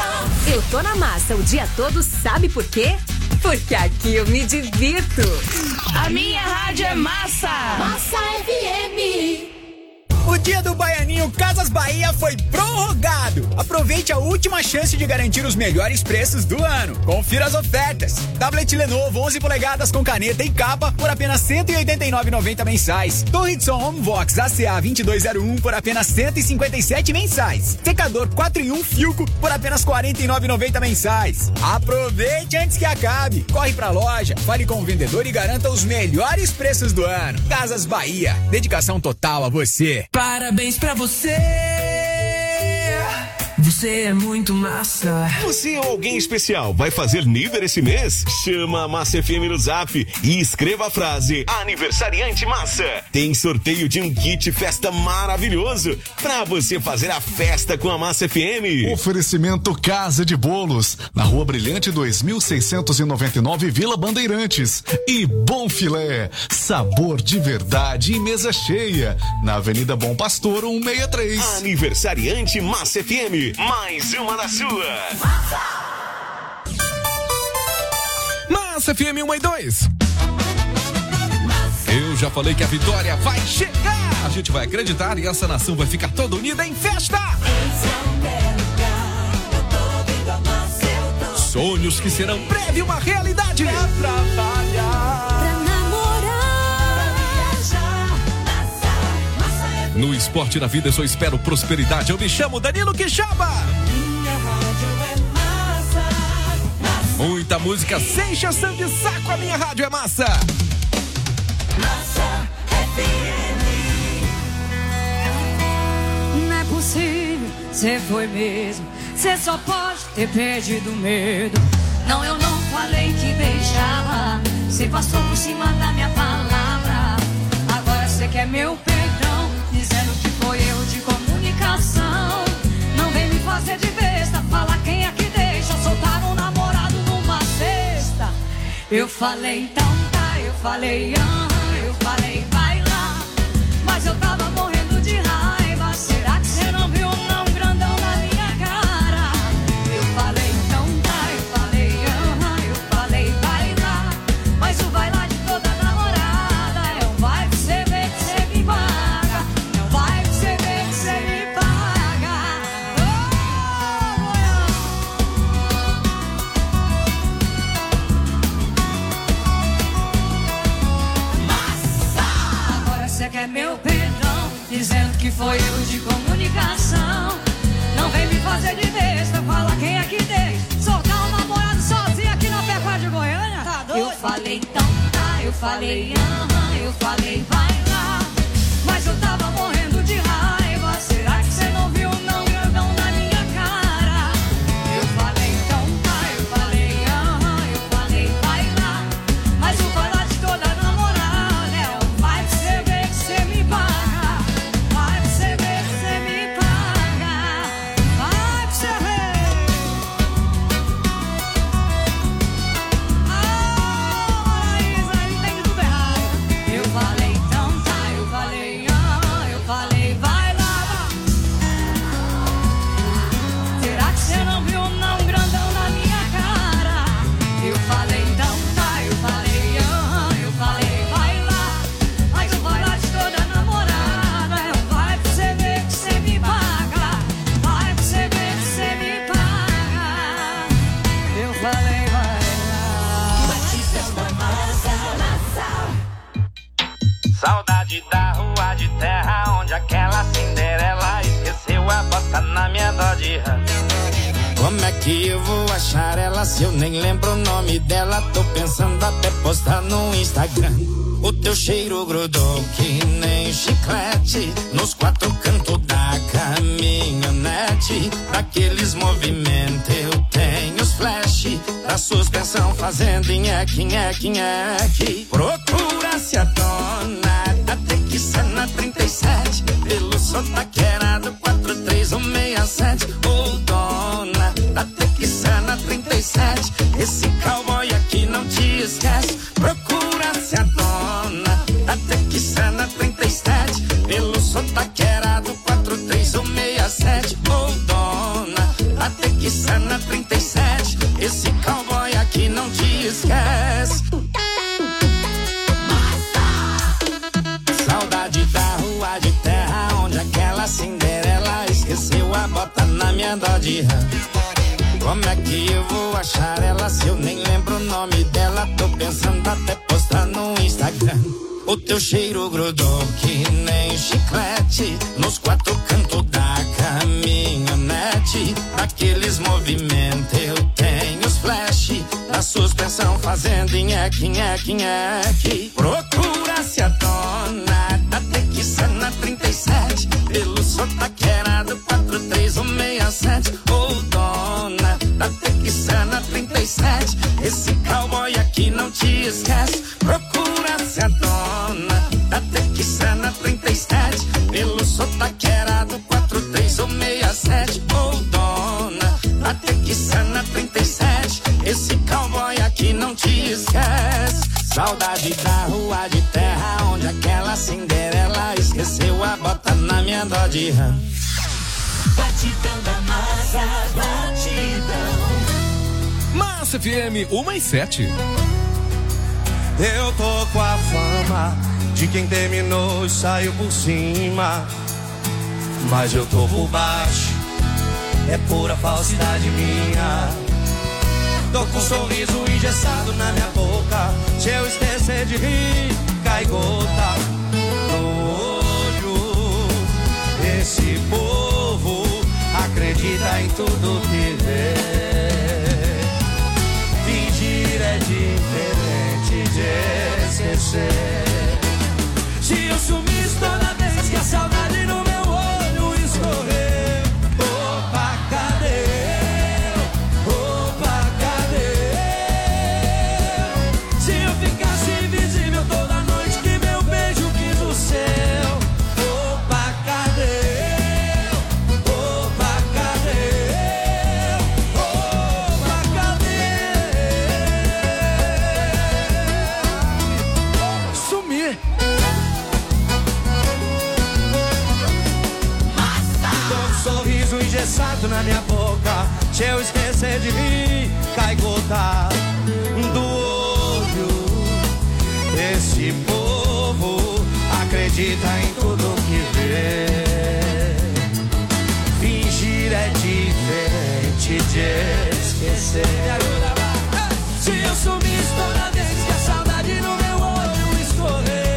Speaker 25: Eu tô na massa o dia todo, sabe por quê? Porque aqui eu me divirto.
Speaker 26: A minha rádio é massa.
Speaker 25: Massa F M.
Speaker 27: O dia do Baianinho Casas Bahia foi prorrogado. Aproveite a última chance de garantir os melhores preços do ano. Confira as ofertas. Tablet Lenovo onze polegadas com caneta e capa por apenas cento e oitenta e nove reais e noventa centavos mensais. Torre de som Homevox A C A vinte e dois zero um por apenas cento e cinquenta e sete reais mensais. Secador quatro em um Filco por apenas quarenta e nove reais e noventa centavos mensais. Aproveite antes que acabe. Corre pra loja, fale com o vendedor e garanta os melhores preços do ano. Casas Bahia, dedicação total a você.
Speaker 4: Parabéns pra você. Você é muito massa.
Speaker 9: Você ou alguém especial vai fazer nível esse mês? Chama a Massa F M no Zap e escreva a frase Aniversariante Massa. Tem sorteio de um kit festa maravilhoso pra você fazer a festa com a Massa F M.
Speaker 11: Oferecimento Casa de Bolos, na Rua Brilhante dois mil seiscentos e noventa e nove, Vila Bandeirantes. E Bom Filé, sabor de verdade e mesa cheia, na Avenida Bom Pastor cento e sessenta e três.
Speaker 9: Aniversariante Massa F M. Mais uma da sua.
Speaker 13: Massa F M um e dois. Eu já falei que a vitória vai chegar. A gente vai acreditar e essa nação vai ficar toda unida em festa. Sonhos que serão breve uma realidade. Pra trabalhar, pra namorar, pra viajar. No esporte na vida eu só espero prosperidade. Eu me chamo Danilo Quixaba.
Speaker 4: Minha rádio é massa, massa.
Speaker 13: Muita música sem chação de saco. A minha rádio é massa.
Speaker 4: Massa F M.
Speaker 17: Não é possível, cê foi mesmo. Cê só pode ter perdido medo. Não, eu não falei que beijava. Cê passou por cima da minha palavra. Agora cê quer meu perdão, dizendo que foi erro de comunicação. Não vem me fazer de besta, falar quem é que deixa soltar um namorado numa cesta. Eu falei então tá, eu falei ah, eu falei vai lá. Mas eu tava morrendo de raiva. Será que cê não viu não grandão na minha cara? Eu falei então tá, eu falei ah, eu falei vai lá. Mas o vai lá de toda namorada é um vai que cê vê que cê me paga. É um vai que cê vê que cê me paga. Massa! Agora cê quer meu perdão, dizendo que foi erro de comunicação. Não vem me fazer de besta, fala quem é que deixa soltar um namorado sozinho aqui na Pecuária de Goiânia. Tá doido? Eu falei então tá, eu falei aham, eu falei vai lá. Mas eu tava morrendo de raiva. Será que cê não viu não grandão na minha cara? Eu falei então tá, eu falei aham, eu falei vai lá. Mas o vai lá de toda namorada é um vai que cê vê que cê me paga. Vai que cê vê que cê me paga. Vai que cê vê. Ah, Isa, ele tem tudo errado. Eu falei então
Speaker 3: Saudade da rua de terra onde aquela Cinderela esqueceu a bota na minha Dodge Ram. Como é que eu vou achar ela se eu nem lembro o nome dela? Tô pensando até postar no Instagram. O teu cheiro grudou que nem chiclete nos quatro cantos da caminhonete. Daqueles movimentos eu tenho os flash da suspensão fazendo nheque, nheque, nheque. Procura-se a dona da Texana trinta e sete pelo sotaqueirado quatro três um seis sete. Ô dona da Texana trinta e sete, esse cowboy aqui não te esquece. Procura-se a dona da Texana trinta e sete pelo sotaqueirado quatro três um seis sete. Ô dona da Texana trinta e sete, esse cowboy aqui não te esquece. Saudade da rua de terra onde aquela Cinderela esqueceu a bota na minha Dodge Ram. Como é que eu vou achar ela se eu nem lembro o nome dela? Tô pensando até postar no Instagram. O teu cheiro grudou que nem chiclete nos quatro cantos da caminhonete. Daqueles movimentos eu tenho os flash da suspensão fazendo nheque, nheque, nheque. Procura-se a dona da Texana trinta e sete pelo sotaqueirado quatro três um seis sete. Ô dona da Texana trinta e sete, esse cowboy aqui não te esquece. Procura-se a dona da Texana trinta e sete pelo sotaqueirado quatro três um seis sete. Ô dona da Texana trinta e sete, esse cowboy aqui não te esquece. Saudade da rua de terra onde aquela Cinderela esqueceu a bota na minha Dodge Ram.
Speaker 4: Batidão da massa, batidão.
Speaker 13: Massa F M, uma e sete.
Speaker 8: Eu tô com a fama de quem terminou e saiu por cima, mas eu tô por baixo, é pura falsidade minha. Tô com um sorriso engessado na minha boca, se eu esquecer de rir, cai gota no olho. Esse povo acredita em tudo que vê, fingir é diferente de esquecer. Se eu sumisse toda vez que a saudade no meu olho escorrer, opa, cadê eu? Opa, cadê eu? Se eu ficasse invisível toda noite que meu beijo quis o céu, opa, cadê eu? Opa, cadê eu? Opa, cadê eu? Sumir. Sorriso engessado na minha boca, se eu esquecer de rir, cai gota do olho. Esse povo acredita em tudo que vê, fingir é diferente de esquecer. Se eu sumisse toda vez que a saudade no meu olho escorreu,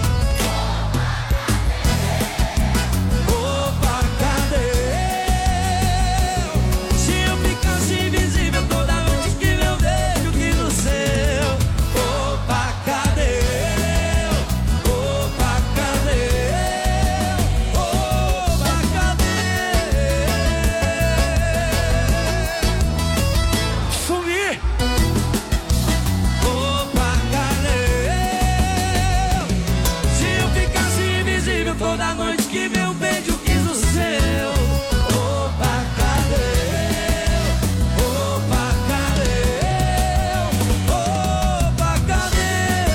Speaker 8: toda noite que meu beijo quis o seu. Opa, cadê eu? Opa, cadê eu? Opa, cadê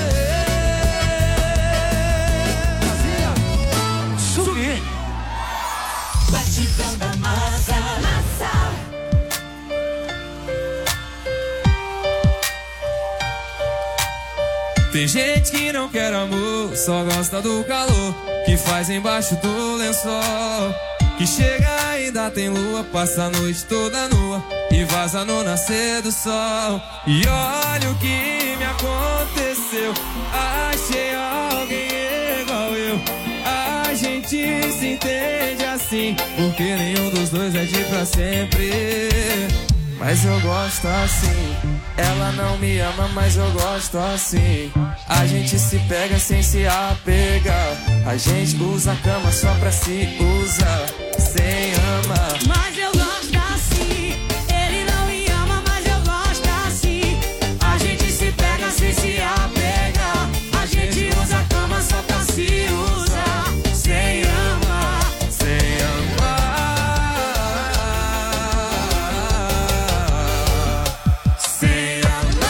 Speaker 8: eu? Sumir. Batidão da massa, massa.
Speaker 10: Tem gente que não quer amor, só gosta do calor que faz embaixo do lençol. Que chega ainda tem lua, passa a noite toda nua e vaza no nascer do sol. E olha o que me aconteceu, achei alguém igual eu. se entende assim, porque nenhum dos dois é de pra sempre. Mas eu gosto assim. Ela não me ama, mas eu gosto assim. A gente se pega sem se apegar. A gente usa a cama só pra se usar, sem amar.
Speaker 17: Mas eu gosto assim. Ele não me ama, mas eu gosto assim. A gente se pega sem se apegar. A gente usa a cama só pra se usar, sem amar,
Speaker 10: sem amar.
Speaker 17: Sem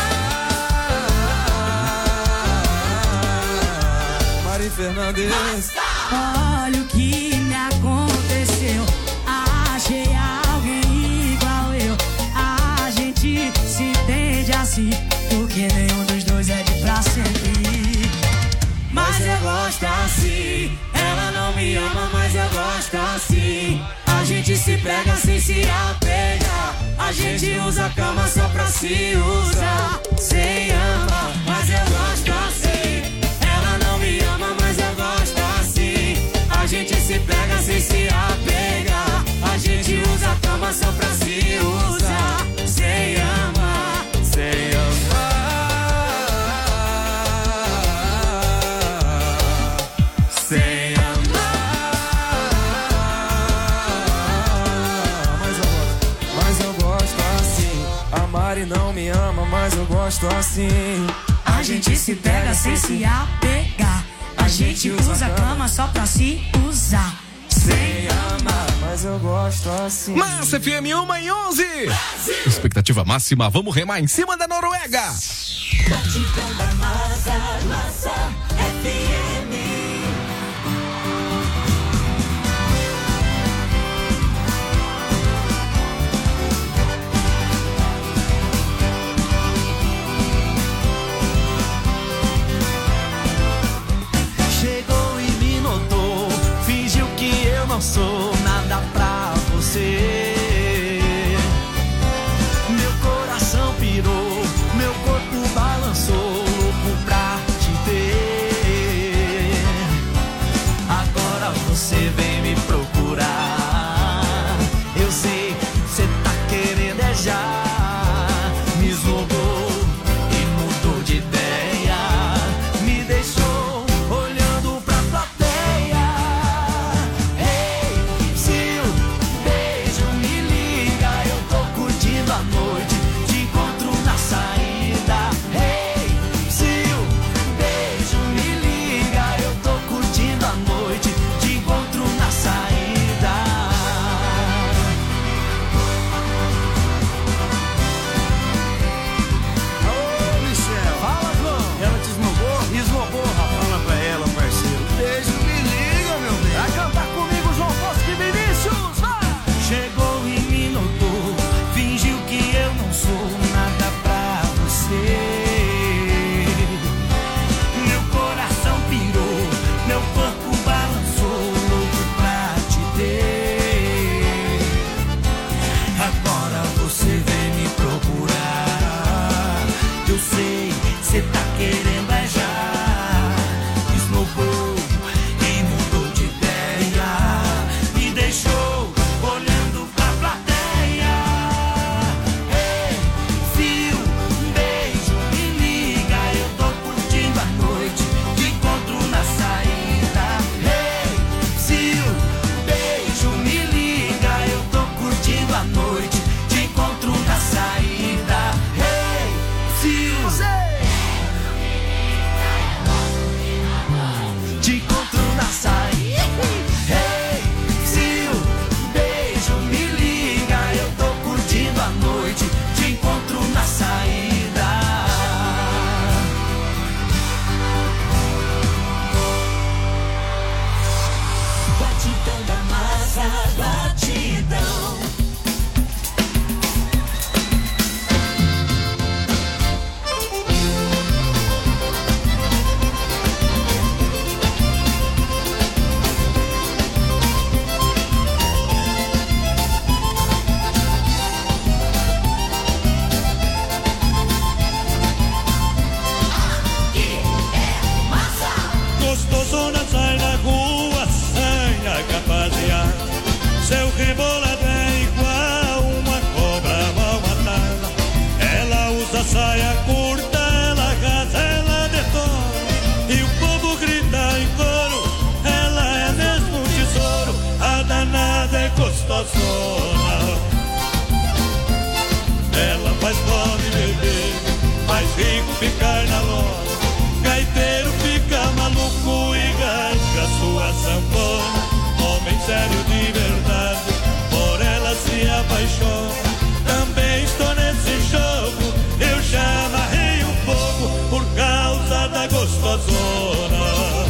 Speaker 10: amar. Mari Fernandes.
Speaker 17: Olha o que me aconteceu. Achei alguém igual eu. A gente se entende assim, porque nenhum dos dois é de pra sempre. Mas eu gosto assim. Ela não me ama, mas eu gosto assim. A gente se pega sem se apegar. A gente usa a cama só pra se usar, sem amar. Mas eu gosto assim. Ela não me ama, mas eu gosto assim. A gente se pega sem se apegar. A gente usa a cama só pra se usar, sem amar,
Speaker 10: sem amar.
Speaker 17: Sem amar.
Speaker 10: Mas eu gosto, mas eu gosto assim. A Mari não me ama, mas eu gosto assim.
Speaker 17: A gente se pega sem se apegar. A gente usa a cama só pra se usar, sem amar.
Speaker 10: Mas eu gosto assim.
Speaker 13: Massa F M uma e onze. Expectativa máxima, vamos remar em cima da Noruega.
Speaker 17: Batidão da Massa, Massa F M.
Speaker 8: Chegou e me notou, fingiu que eu não sou nada pra você. Meu coração pirou, meu corpo balançou, louco pra te ter. Agora você vem me procurar. Eu sei, cê tá querendo é já. Me esnobou e mudou de ideia. Me deixou olhando pra plateia. Ei, se o beijo me liga, eu tô curtindo a noite, te encontro na saída. Ei, se o beijo me liga, eu tô curtindo a noite, te encontro na saída.
Speaker 12: Ô, Michel. Fala, João. Ela te esnobou? Esnobou, rapaz. Fala pra ela, parceiro. Beijo, me liga, meu bem. Vai cantar comigo, João Bosco e Vinícius. Vai!
Speaker 8: Chegou e me notou, fingiu que eu não sou nada pra você. Meu coração pirou, meu corpo balançou, louco pra te ter. Agora você vem me procurar. Eu sei, cê tá querendo é já. Esnobou e mudou de ideia. Me deixou olhando pra plateia. Ei, se um beijo me liga, eu tô curtindo a noite, te encontro na saída. Ei, se um beijo me liga, eu tô curtindo a noite, te encontro na saída. Ei, se um
Speaker 14: faz pobre beber, faz rico ficar na loja. Gaiteiro fica maluco e rasga sua sanfona. Homem sério de verdade, por ela se apaixona. Também estou nesse jogo, eu já amarrei o fogo por causa da gostosona.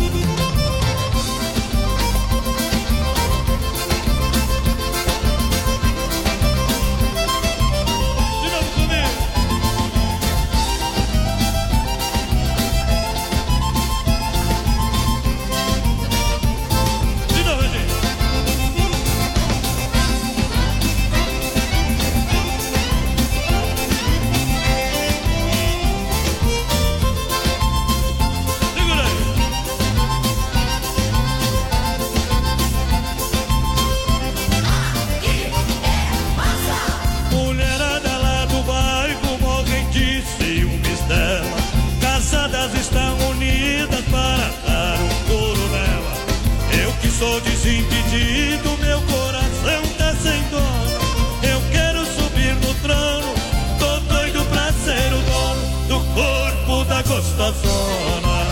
Speaker 14: Sou desimpedido, meu coração tá sem dono. Eu quero subir no trono, tô doido pra ser o dono do corpo da gostosona.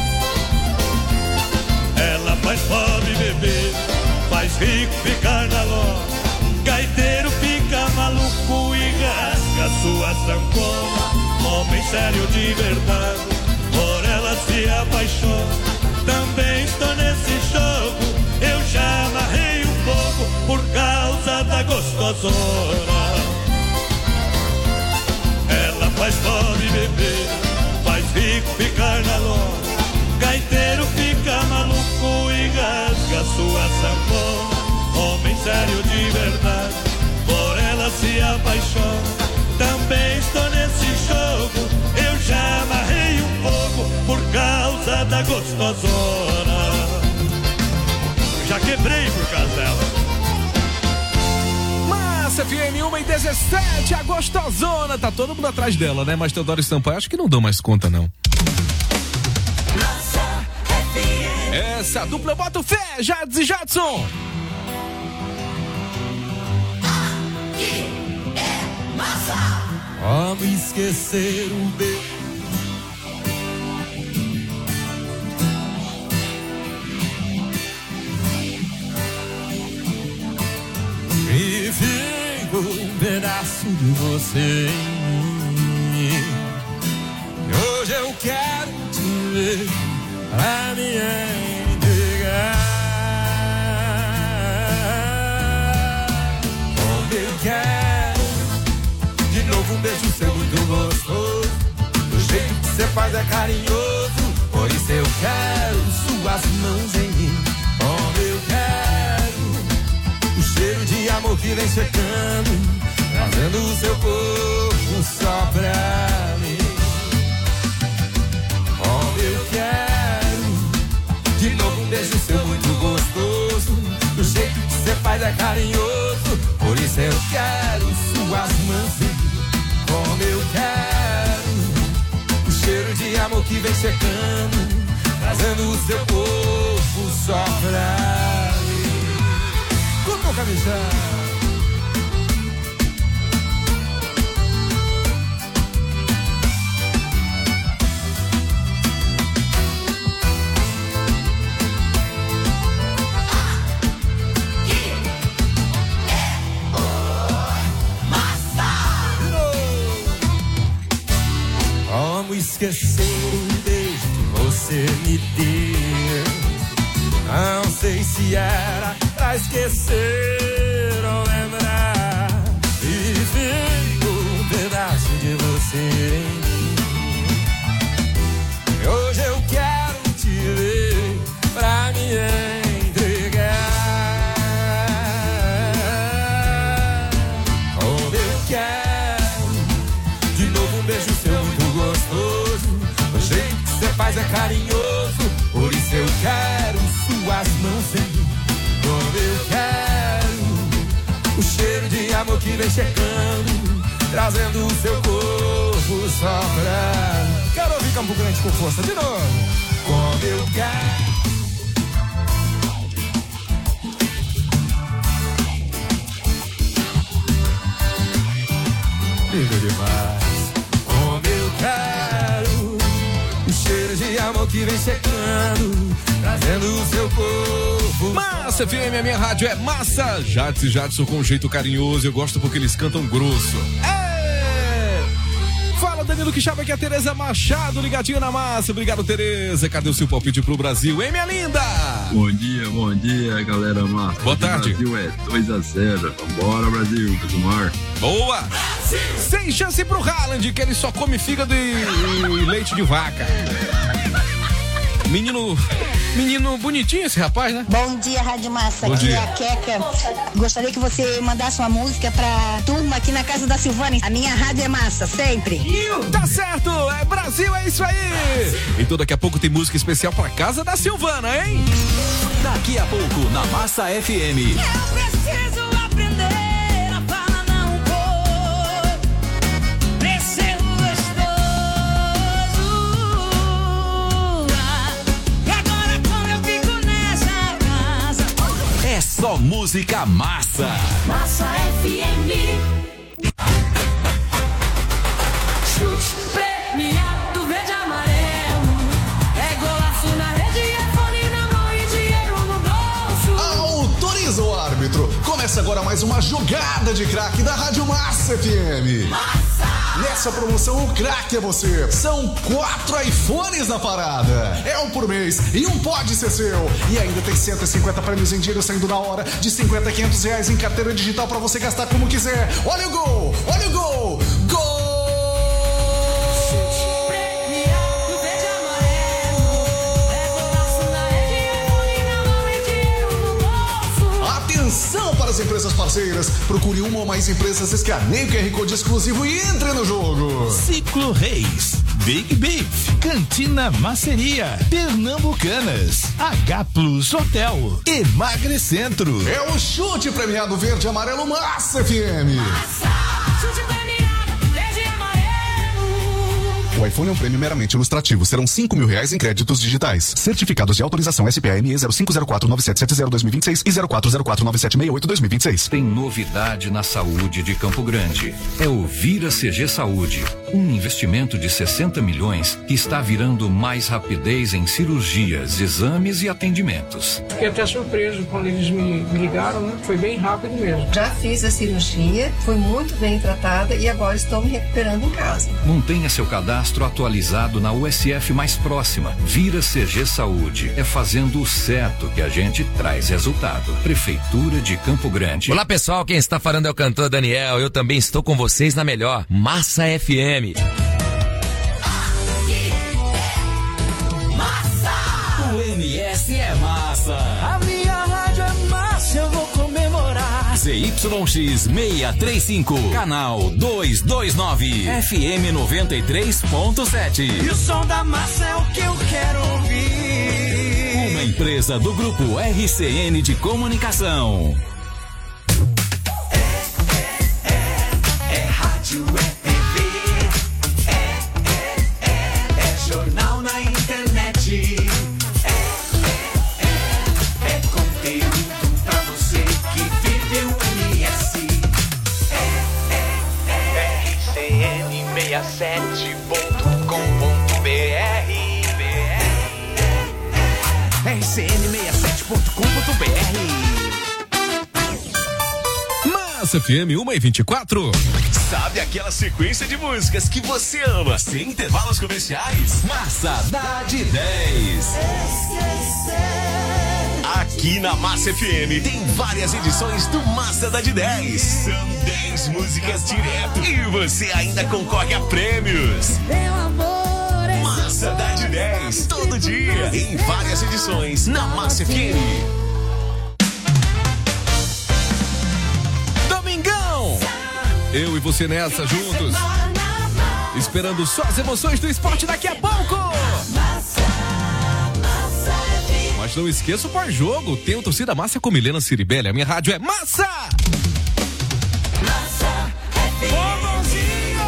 Speaker 14: Ela faz pobre beber, faz rico ficar na loja. Gaiteiro fica maluco e rasga sua sanfona. Homem sério de verdade, por ela se apaixona. Também estou nesse jogo, eu já amarrei um pouco por causa da gostosona. Ela faz pobre beber, faz rico ficar na loja. Gaiteiro fica maluco e rasga sua sanfona. Homem sério de verdade, por ela se apaixona. Também estou nesse jogo, eu já amarrei um pouco por causa da gostosona. Já quebrei por causa dela.
Speaker 13: Massa F M uma e dezessete, a gostosona. Tá todo mundo atrás dela, né? Mas Teodoro Sampaio acho que não dão mais conta, não.
Speaker 4: Massa F M.
Speaker 13: Essa dupla bota fé, Jades e Jadson.
Speaker 4: Aqui é massa.
Speaker 10: Como esquecer um beijo. E fico um pedaço de você em mim. Hoje eu quero te ver pra me entregar. Como eu quero de novo um beijo seu muito gostoso. Do jeito que você faz é carinhoso. Por isso eu quero suas mãos em mim. Como eu quero o cheiro de amor que vem chegando, trazendo o seu corpo só pra mim. Como eu quero de novo um beijo seu muito gostoso. Do jeito que você faz é carinhoso. Por isso eu quero suas mãos em mim. Como eu quero o cheiro de amor que vem chegando, trazendo o seu corpo só pra mim. Curta o camisão. Como esquecer um beijo que você me deu? Não sei se era pra esquecer ou lembrar. E fico um pedaço de você em mim. Hoje eu quero te ver pra me entregar. Como eu quero de novo um beijo seu muito gostoso. O jeito que você faz é carinhoso. Por isso eu quero suas mãos em mim. Como eu quero o cheiro de amor que vem chegando, trazendo o seu corpo só pra... Quero ouvir Campo Grande com força de novo. Como eu quero. lindo demais. Como eu quero o cheiro de amor que vem chegando, trazendo o seu corpo.
Speaker 13: Massa F M, a minha rádio é massa. Jadson e Jadson com um jeito carinhoso. Eu gosto porque eles cantam grosso. É! Fala, Danilo Quixaba, que é a Tereza Machado, ligadinho na massa. Obrigado, Tereza. Cadê o seu palpite pro Brasil, hein, minha linda?
Speaker 2: Bom dia, bom dia, galera massa.
Speaker 13: Boa tarde.
Speaker 2: O Brasil é dois a zero. Vambora, Brasil, Casumar.
Speaker 13: Boa! Brasil. Sem chance pro Haaland, que ele só come fígado e, e leite de vaca. Menino, menino bonitinho esse rapaz, né?
Speaker 15: Bom dia, Rádio Massa.
Speaker 13: Bom
Speaker 15: aqui
Speaker 13: dia.
Speaker 15: é a Queca. Gostaria que você mandasse uma música pra turma aqui na casa da Silvana. A minha rádio é massa, sempre.
Speaker 13: Tá certo, é Brasil, é isso aí. Então daqui a pouco tem música especial pra casa da Silvana, hein?
Speaker 16: Daqui a pouco na Massa F M.
Speaker 17: Eu preciso aprender a falar não vou. Preciso gostoso. E agora como eu fico nessa casa?
Speaker 16: É só música massa.
Speaker 17: Massa F M. Chute premiado verde e amarelo. É golaço na rede, é fone na mão e dinheiro no bolso.
Speaker 11: Autoriza o árbitro. Começa agora mais uma jogada de craque da Rádio Massa F M.
Speaker 17: Massa!
Speaker 11: Nessa promoção, o craque é você. São quatro iPhones na parada. É um por mês e um pode ser seu. E ainda tem cento e cinquenta prêmios em dinheiro saindo na hora, de cinquenta a quinhentos reais em carteira digital pra você gastar como quiser. Olha o gol! Olha o gol! Gol! Atenção para as empresas parceiras. Procure uma ou mais empresas, escaneie o Q R Code exclusivo e entre no jogo.
Speaker 18: Ciclo Reis, Big Beef, Cantina Maceria, Pernambucanas, H Plus Hotel, Emagrecentro.
Speaker 11: É o chute premiado verde e amarelo Massa F M.
Speaker 17: Massa! Chute premiado verde e amarelo.
Speaker 11: O iPhone é um prêmio meramente ilustrativo. Serão cinco mil reais em créditos digitais. Certificados de autorização S P A M E zero cinco zero quatro nove sete sete zero dois mil e vinte e seis e zero quatro zero quatro nove sete seis oito dois mil e vinte e seis.
Speaker 5: Tem novidade na saúde de Campo Grande. É o Vira C G Saúde, um investimento de sessenta milhões que está virando mais rapidez em cirurgias, exames e atendimentos.
Speaker 6: Fiquei até surpreso quando eles me ligaram, né? Foi bem rápido mesmo.
Speaker 7: Já fiz a cirurgia, fui muito bem tratada e agora estou me recuperando em casa.
Speaker 5: Mantenha seu cadastro atualizado na U S F mais próxima. Vira C G Saúde. É fazendo o certo que a gente traz resultado. Prefeitura de Campo Grande.
Speaker 19: Olá, pessoal, quem está falando é o cantor Daniel. Eu também estou com vocês na melhor Massa F M.
Speaker 17: Massa!
Speaker 16: O M S é massa.
Speaker 17: A minha rádio é massa, eu vou comemorar.
Speaker 16: Z Y X seiscentos e trinta e cinco, canal duzentos e vinte e nove, F M noventa e três ponto sete.
Speaker 17: E o som da massa é o que eu quero ouvir.
Speaker 16: Uma empresa do grupo R C N de Comunicação.
Speaker 17: É rádio, é T V, é, é, é, é jornal na internet, é, é, é, é conteúdo pra você que vive o M S, é, é, é, R C N sessenta e sete ponto com ponto B R, R C N sessenta e sete ponto com ponto B R.
Speaker 13: Massa F M uma e vinte e quatro.
Speaker 9: Sabe aquela sequência de músicas que você ama, sem intervalos comerciais?
Speaker 16: Massa dá de dez.
Speaker 9: Aqui na Massa F M tem várias edições do Massa dá de dez. São dez músicas direto e você ainda concorre a prêmios.
Speaker 17: Meu amor,
Speaker 9: Massa dá de dez, todo dia, em várias edições na Massa F M.
Speaker 13: Domingão! Eu e você nessa juntos, esperando só as emoções do esporte daqui a pouco. Mas não esqueça o pós-jogo. Tem o Torcida Massa com Milena Ciribelli. A minha rádio é Massa!
Speaker 17: Massa F M.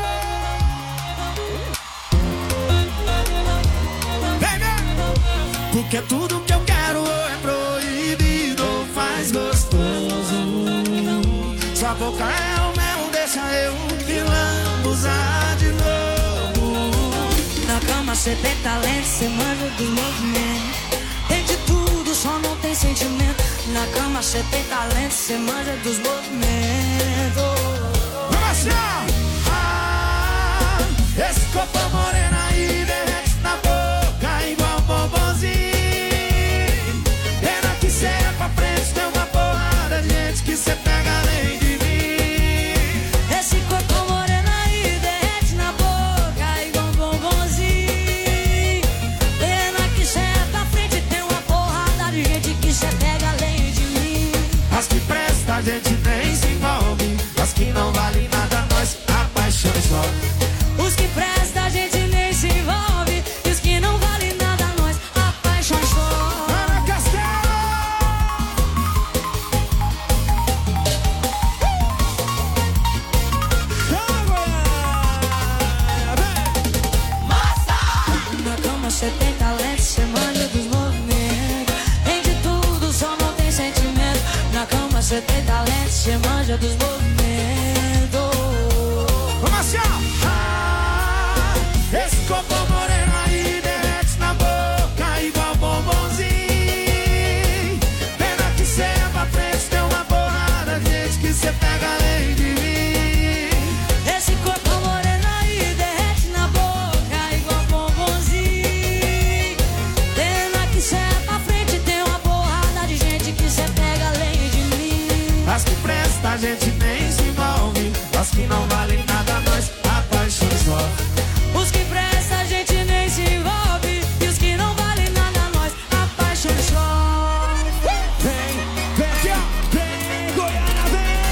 Speaker 17: Porque tudo que eu quero é proibido, faz gostoso. Sua boca é o mel desse
Speaker 4: deixa eu te lambuzar de novo. Na cama cê tem talento, cê manja dos movimentos. Tem de tudo, só não tem sentimento. Na cama cê tem talento, cê manja dos movimentos. Vamos lá! Ah, esse corpo moreno aí derrete na boca igual bombonzinho. Pena que cê é pra frente, tem uma porrada de gente que cê pega além de mim. Esse corpo moreno aí derrete na boca igual bombonzinho. Pena que cê é pra frente, tem uma porrada de gente que cê pega além de mim. As que presta a gente nem se envolve, as que não vale nada nós apaixonamos só. Os que presta a gente nem se envolve, e os que não vale nada nós apaixonamos só. Ana Castelo! Na cama cê tem talento, cê manja dos movimentos. Tem de tudo, só não tem sentimento. Na cama cê tem talento, cê manja dos movimentos. Vamos assim, ó! Ah, esse corpo moreno aí derrete na boca igual bombonzinho. Pena que cê é pra frente, tem uma porrada de gente que cê pega além de mim. Esse corpo moreno aí derrete na boca igual bombonzinho. Pena que cê é pra frente, tem uma porrada de gente que cê pega além de mim. As que presta a gente nem se envolve, as que não valem nada nós apaixonamos só. Os que presta a gente nem se envolve, e os que não valem nada nós apaixonamos só. Vem, vem, vem, Goiânia,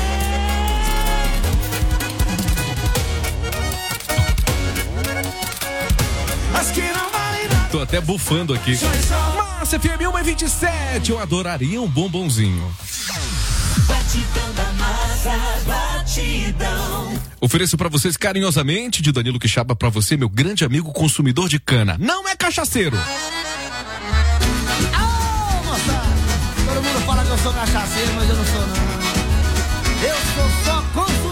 Speaker 4: vem. As que não valem nada.
Speaker 13: Tô até bufando aqui. Massa F M uma e vinte e sete, eu adoraria um bombonzinho.
Speaker 4: Batidão da massa, batidão.
Speaker 13: Ofereço pra vocês carinhosamente de Danilo Quixaba, pra você, meu grande amigo consumidor de cana. Não é cachaceiro.
Speaker 12: Ô, moçada, todo mundo fala que eu sou cachaceiro, mas eu não sou não. Eu sou só consumidor.